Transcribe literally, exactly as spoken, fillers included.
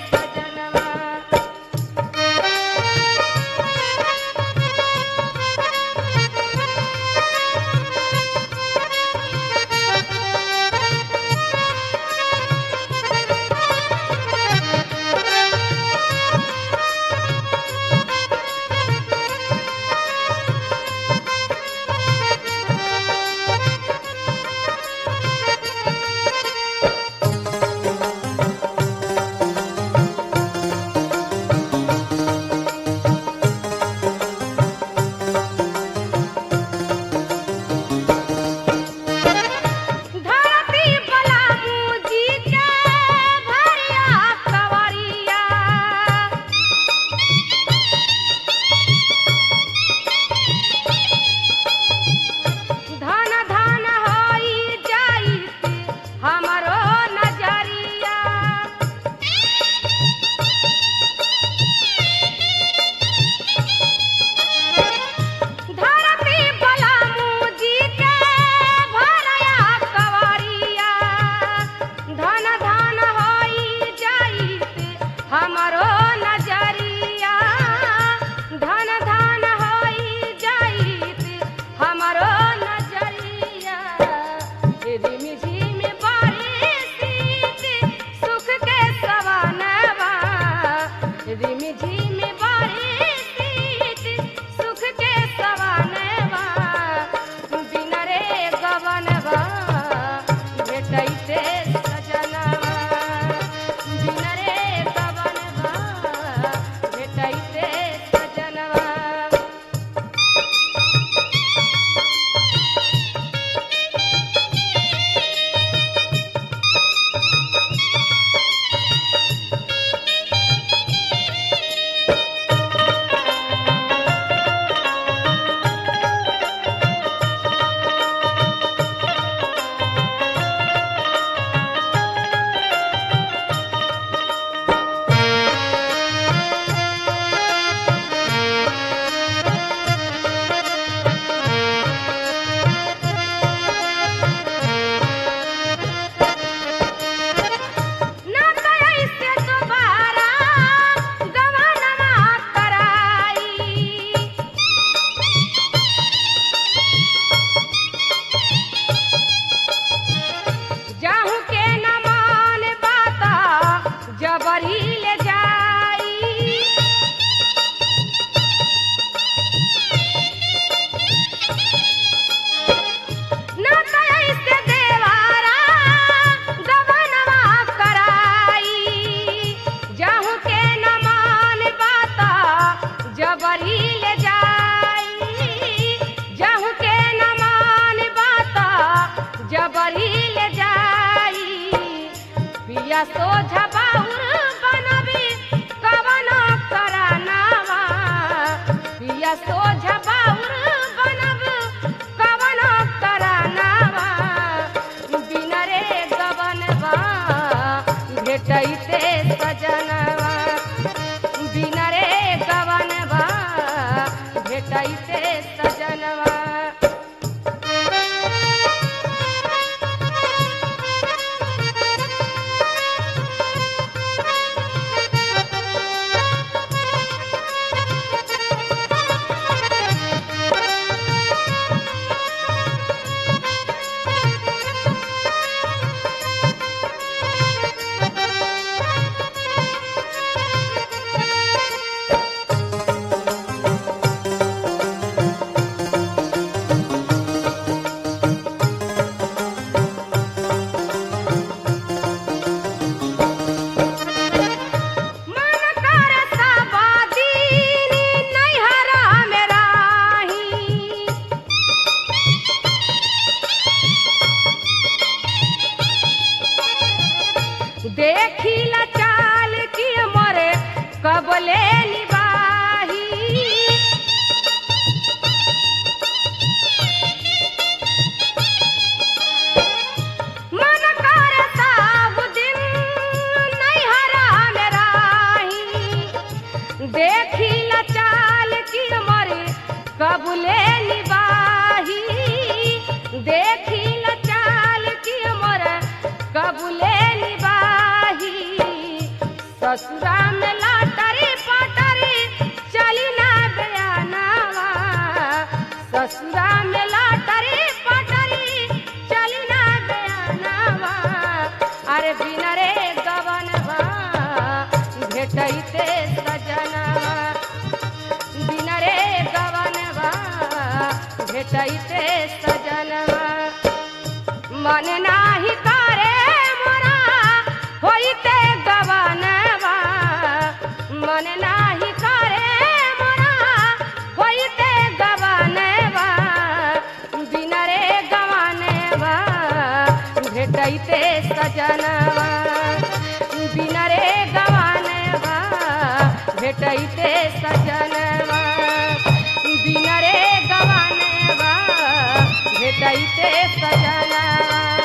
सजनवा। पिया सोझा बाउर बनबी कवन करानावा। पिया सोझा बाउर बनब कवन करानावा। बिना रे गवनवा भेटैते सजनवा। बिना रे गवनवा भेटैते सजनवा। देखिला चाल की मरे कबले निबाही। मन कर साहु दिन नैहरा में राही। देखिला चाल की मरे कबले निबाही। देखिला चाल की मरे कबले ससुरा में लाटरी पाटरी चली ना बयानावा ससुरा में लाटरी पाटरी चली ना बयानावा अरे बिना रे गवनवा भेटैते सजनवा बिना रे गवनवा भेटैते सजनवा मन नाही करे मोरा होइते गवनवा मन नाही करे मोरा होइते गवनवा बिना रे गवनवा भेटैते सजनवा बिना रे गवनवा भेटैते सजनवा बिना रे गवनवा भेटैते सजनवा।